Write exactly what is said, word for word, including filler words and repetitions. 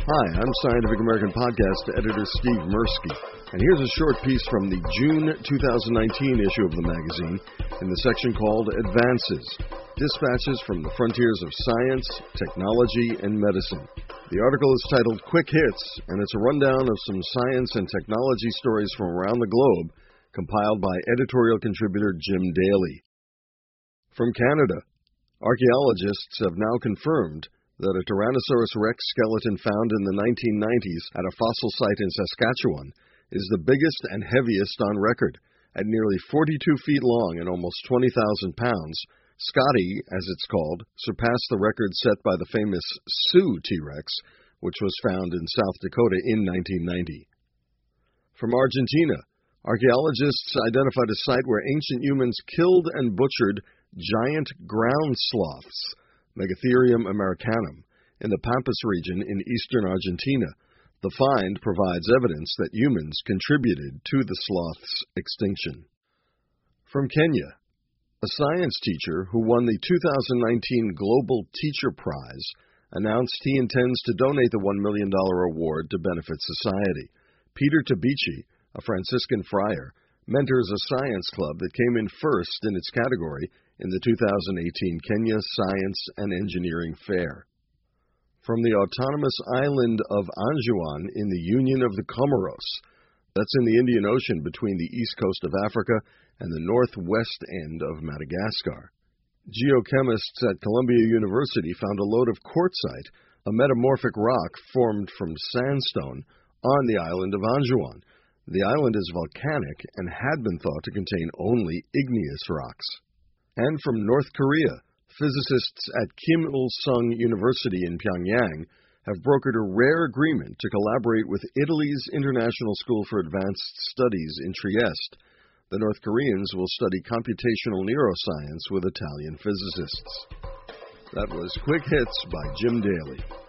Hi, I'm Scientific American Podcast editor Steve Mirsky, and here's a short piece from the June twenty nineteen issue of the magazine in the section called Advances, Dispatches from the Frontiers of Science, Technology, and Medicine. The article is titled Quick Hits, and it's a rundown of some science and technology stories from around the globe, compiled by editorial contributor Jim Daly. From Canada, archaeologists have now confirmed that a Tyrannosaurus rex skeleton found in the nineteen nineties at a fossil site in Saskatchewan is the biggest and heaviest on record. At nearly forty-two feet long and almost twenty thousand pounds, Scotty, as it's called, surpassed the record set by the famous Sioux T-Rex, which was found in South Dakota in nineteen ninety. From Argentina, archaeologists identified a site where ancient humans killed and butchered giant ground sloths, Megatherium americanum, in the Pampas region in eastern Argentina. The find provides evidence that humans contributed to the sloth's extinction. From Kenya, a science teacher who won the two thousand nineteen Global Teacher Prize announced he intends to donate the one million dollars award to benefit society. Peter Tabichi, a Franciscan friar, mentors a science club that came in first in its category in the two thousand eighteen Kenya Science and Engineering Fair. From the autonomous island of Anjouan in the Union of the Comoros, that's in the Indian Ocean between the east coast of Africa and the northwest end of Madagascar. Geochemists at Columbia University found a lode of quartzite, a metamorphic rock formed from sandstone, on the island of Anjouan. The island is volcanic and had been thought to contain only igneous rocks. And from North Korea, physicists at Kim Il-sung University in Pyongyang have brokered a rare agreement to collaborate with Italy's International School for Advanced Studies in Trieste. The North Koreans will study computational neuroscience with Italian physicists. That was Quick Hits by Jim Daly.